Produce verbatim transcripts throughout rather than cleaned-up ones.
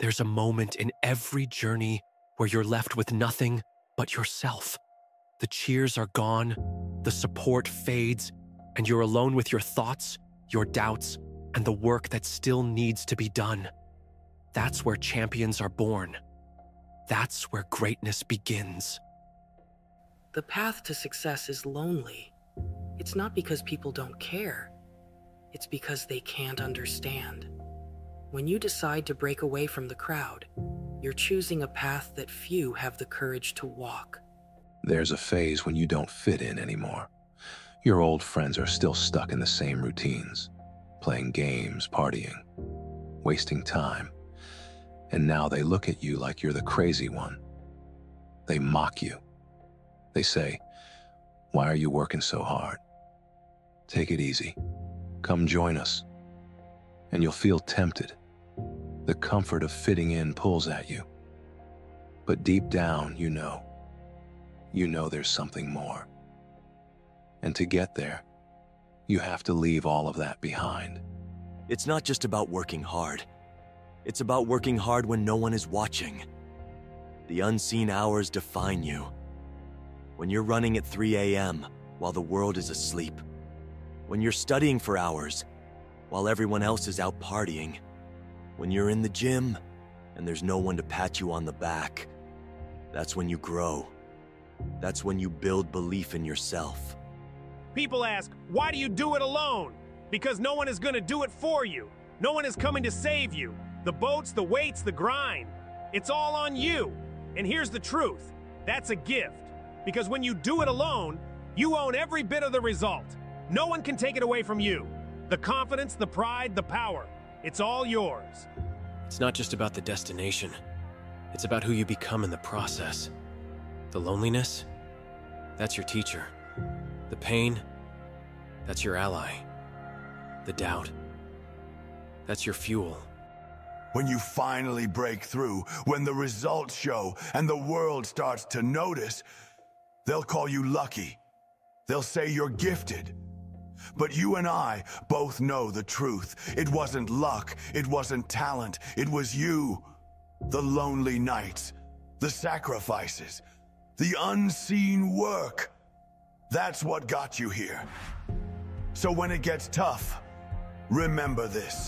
There's a moment in every journey where you're left with nothing but yourself. The cheers are gone, the support fades, and you're alone with your thoughts, your doubts, and the work that still needs to be done. That's where champions are born. That's where greatness begins. The path to success is lonely. It's not because people don't care. It's because they can't understand. When you decide to break away from the crowd, you're choosing a path that few have the courage to walk. There's a phase when you don't fit in anymore. Your old friends are still stuck in the same routines, playing games, partying, wasting time. And now they look at you like you're the crazy one. They mock you. They say, "Why are you working so hard? Take it easy. Come join us." And you'll feel tempted. The comfort of fitting in pulls at you. But deep down, you know. You know there's something more. And to get there, you have to leave all of that behind. It's not just about working hard. It's about working hard when no one is watching. The unseen hours define you. When you're running at three a m while the world is asleep. When you're studying for hours while everyone else is out partying. When you're in the gym and there's no one to pat you on the back. That's when you grow. That's when you build belief in yourself. People ask, why do you do it alone? Because no one is going to do it for you. No one is coming to save you. The boats, the weights, the grind. It's all on you. And here's the truth. That's a gift. Because when you do it alone, you own every bit of the result. No one can take it away from you. The confidence, the pride, the power. It's all yours. It's not just about the destination. It's about who you become in the process. The loneliness, that's your teacher. The pain, that's your ally. The doubt, that's your fuel. When you finally break through, when the results show and the world starts to notice, they'll call you lucky. They'll say you're gifted. But you and I both know the truth. It wasn't luck. It wasn't talent. It was you. The lonely nights, the sacrifices, the unseen work. That's what got you here. So when it gets tough, remember this.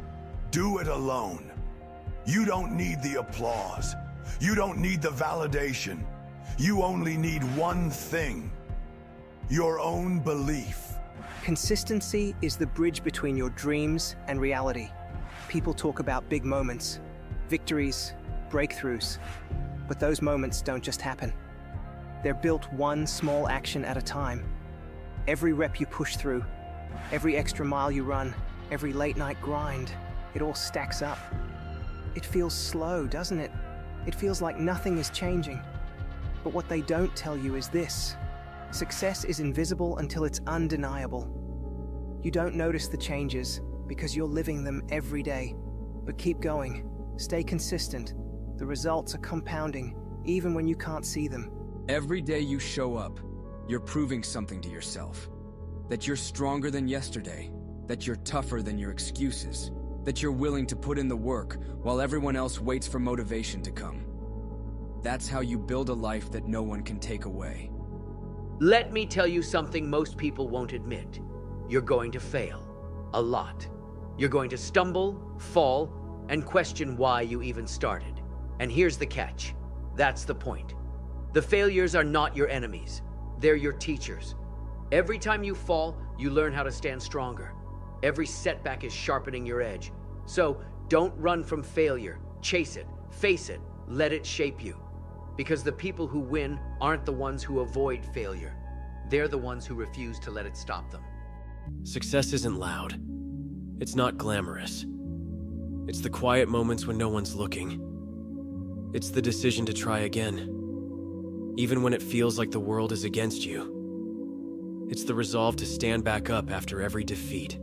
Do it alone. You don't need the applause. You don't need the validation. You only need one thing. Your own belief. Consistency is the bridge between your dreams and reality. People talk about big moments, victories, breakthroughs. But those moments don't just happen. They're built one small action at a time. Every rep you push through, every extra mile you run, every late night grind, it all stacks up. It feels slow, doesn't it? It feels like nothing is changing. But what they don't tell you is this. Success is invisible until it's undeniable. You don't notice the changes because you're living them every day. But keep going. Stay consistent. The results are compounding, even when you can't see them. Every day you show up, you're proving something to yourself. That you're stronger than yesterday. That you're tougher than your excuses. That you're willing to put in the work while everyone else waits for motivation to come. That's how you build a life that no one can take away. Let me tell you something most people won't admit. You're going to fail. A lot. You're going to stumble, fall, and question why you even started. And here's the catch. That's the point. The failures are not your enemies. They're your teachers. Every time you fall, you learn how to stand stronger. Every setback is sharpening your edge. So don't run from failure. Chase it. Face it. Let it shape you. Because the people who win aren't the ones who avoid failure. They're the ones who refuse to let it stop them. Success isn't loud. It's not glamorous. It's the quiet moments when no one's looking. It's the decision to try again, even when it feels like the world is against you. It's the resolve to stand back up after every defeat.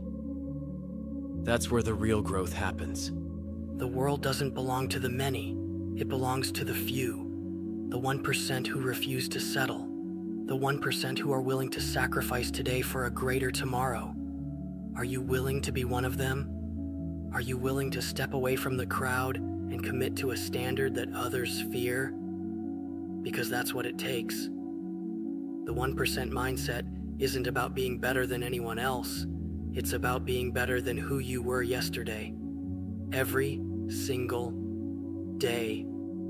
That's where the real growth happens. The world doesn't belong to the many. It belongs to the few. The one percent who refuse to settle. The one percent who are willing to sacrifice today for a greater tomorrow. Are you willing to be one of them? Are you willing to step away from the crowd and commit to a standard that others fear? Because that's what it takes. The one percent mindset isn't about being better than anyone else. It's about being better than who you were yesterday. Every single day.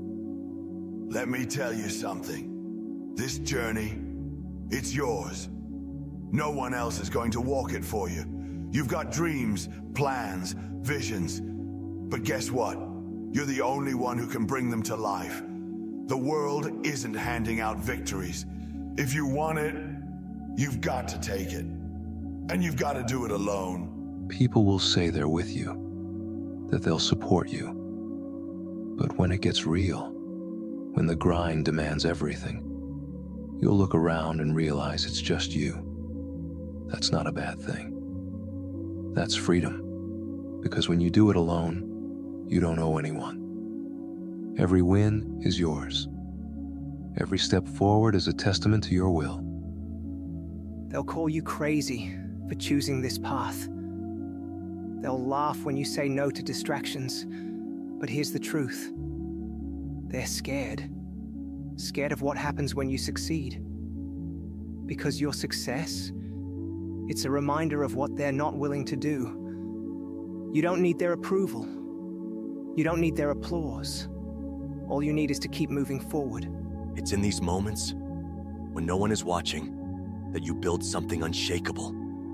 Let me tell you something. This journey, it's yours. No one else is going to walk it for you. You've got dreams, plans, visions. But guess what? You're the only one who can bring them to life. The world isn't handing out victories. If you want it, you've got to take it. And you've got to do it alone. People will say they're with you, that they'll support you. But when it gets real, when the grind demands everything, you'll look around and realize it's just you. That's not a bad thing. That's freedom, because when you do it alone, you don't owe anyone. Every win is yours. Every step forward is a testament to your will. They'll call you crazy for choosing this path. They'll laugh when you say no to distractions. But here's the truth. They're scared. Scared of what happens when you succeed. Because your success, it's a reminder of what they're not willing to do. You don't need their approval. You don't need their applause. All you need is to keep moving forward. It's in these moments, when no one is watching, that you build something unshakable.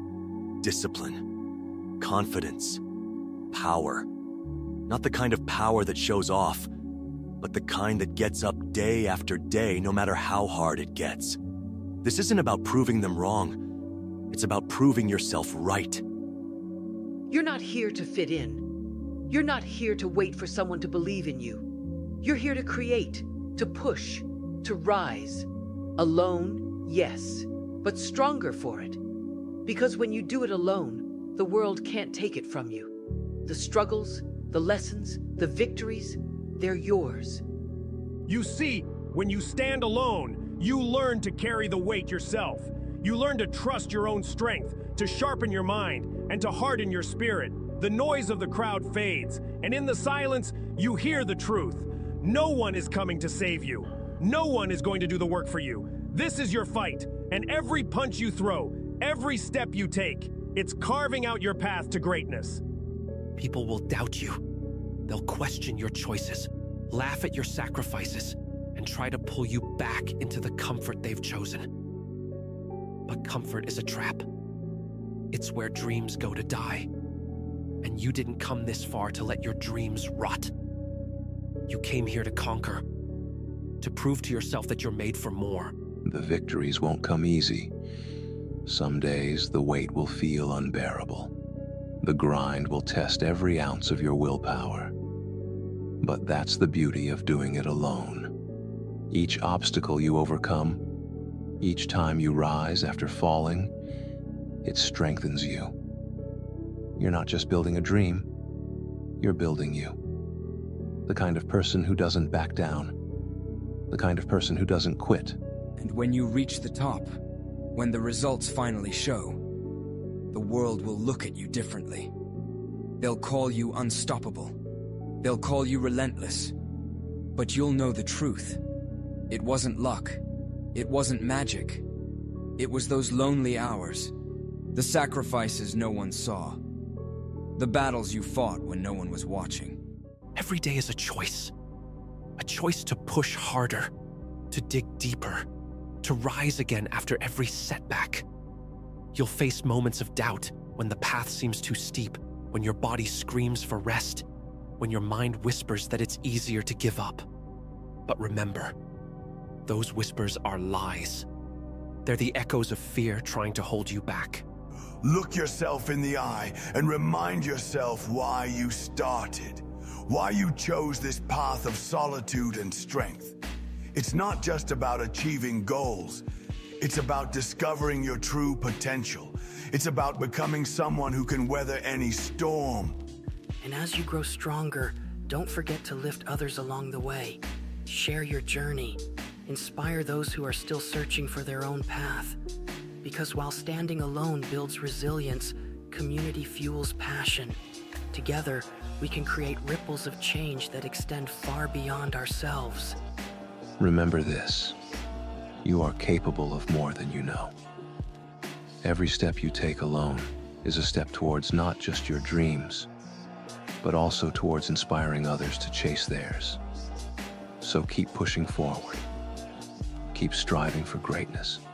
Discipline, confidence, power. Not the kind of power that shows off, but the kind that gets up day after day no matter how hard it gets. This isn't about proving them wrong. It's about proving yourself right. You're not here to fit in. You're not here to wait for someone to believe in you. You're here to create, to push, to rise. Alone, yes, but stronger for it. Because when you do it alone, the world can't take it from you. The struggles, the lessons, the victories, they're yours. You see, when you stand alone, you learn to carry the weight yourself. You learn to trust your own strength, to sharpen your mind, and to harden your spirit. The noise of the crowd fades, and in the silence, you hear the truth. No one is coming to save you. No one is going to do the work for you. This is your fight, and every punch you throw, every step you take, it's carving out your path to greatness. People will doubt you. They'll question your choices, laugh at your sacrifices, and try to pull you back into the comfort they've chosen. But comfort is a trap. It's where dreams go to die. And you didn't come this far to let your dreams rot. You came here to conquer, to prove to yourself that you're made for more. The victories won't come easy. Some days the weight will feel unbearable. The grind will test every ounce of your willpower. But that's the beauty of doing it alone. Each obstacle you overcome, each time you rise after falling, it strengthens you. You're not just building a dream, you're building you. The kind of person who doesn't back down. The kind of person who doesn't quit. And when you reach the top, when the results finally show, the world will look at you differently. They'll call you unstoppable. They'll call you relentless. But you'll know the truth. It wasn't luck. It wasn't magic. It was those lonely hours. The sacrifices no one saw. The battles you fought when no one was watching. Every day is a choice. A choice to push harder, to dig deeper, to rise again after every setback. You'll face moments of doubt when the path seems too steep, when your body screams for rest, when your mind whispers that it's easier to give up. But remember, those whispers are lies. They're the echoes of fear trying to hold you back. Look yourself in the eye and remind yourself why you started, why you chose this path of solitude and strength. It's not just about achieving goals. It's about discovering your true potential. It's about becoming someone who can weather any storm. And as you grow stronger, don't forget to lift others along the way. Share your journey. Inspire those who are still searching for their own path. Because while standing alone builds resilience, community fuels passion. Together, we can create ripples of change that extend far beyond ourselves. Remember this: you are capable of more than you know. Every step you take alone is a step towards not just your dreams, but also towards inspiring others to chase theirs. So keep pushing forward. Keep striving for greatness.